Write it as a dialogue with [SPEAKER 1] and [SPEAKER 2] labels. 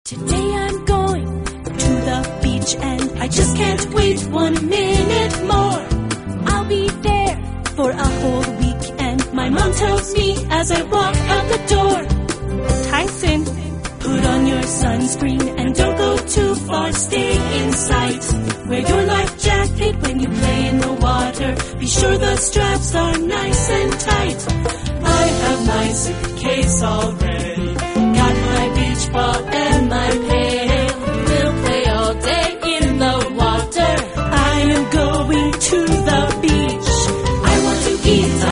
[SPEAKER 1] Today I'm going to the beach and I just can't wait 1 minute more. I'll be there for a whole week and my mom tells me as I walk out the door, Tyson, put on your sunscreen and don't go too far, stay in sight. Wear your life jacket when you play in the water. Be sure the straps are nice and tight. I have my suitcase all ready.